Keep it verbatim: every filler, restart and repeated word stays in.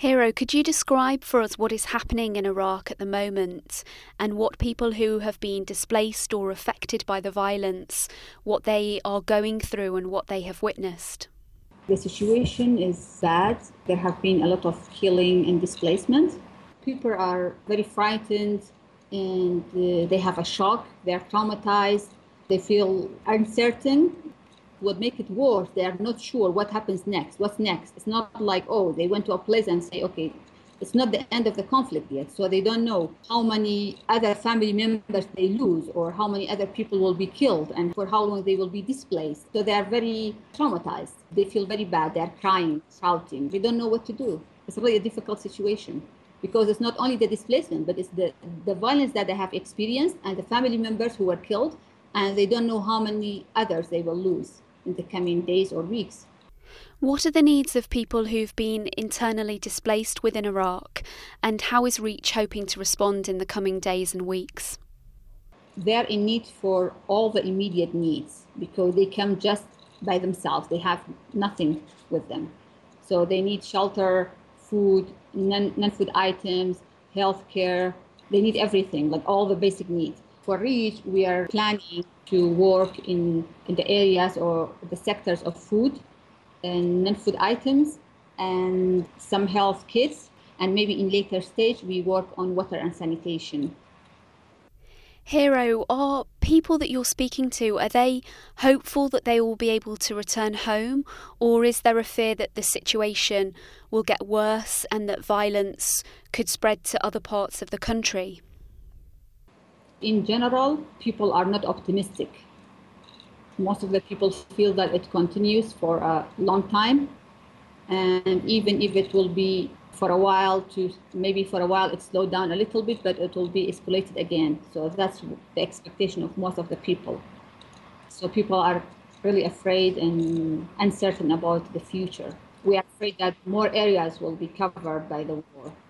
Hero, could you describe for us what is happening in Iraq at the moment and what people who have been displaced or affected by the violence, what they are going through and what they have witnessed? The situation is bad. There have been a lot of killing and displacement. People are very frightened and uh, they have a shock. They're traumatized. They feel uncertain. What make it worse, they are not sure what happens next. What's next? It's not like, oh, they went to a place and say, okay, it's not the end of the conflict yet. So they don't know how many other family members they lose or how many other people will be killed and for how long they will be displaced. So they are very traumatized. They feel very bad. They're crying, shouting. They don't know what to do. It's really a difficult situation because it's not only the displacement, but it's the, the violence that they have experienced and the family members who were killed, and they don't know how many others they will lose in the coming days or weeks. What are the needs of people who've been internally displaced within Iraq, and how is REACH hoping to respond in the coming days and weeks? They're in need for all the immediate needs because they come just by themselves. They have nothing with them. So they need shelter, food, non- non-food items, healthcare. They need everything, like all the basic needs. For REACH, we are planning to work in, in the areas or the sectors of food and non-food items and some health kits. And maybe in later stage, we work on water and sanitation. Hero, are people that you're speaking to, are they hopeful that they will be able to return home? Or is there a fear that the situation will get worse and that violence could spread to other parts of the country? In general, people are not optimistic. Most of the people feel that it continues for a long time. And even if it will be for a while, to maybe for a while it slowed down a little bit, but it will be escalated again. So that's the expectation of most of the people. So people are really afraid and uncertain about the future. We are afraid that more areas will be covered by the war.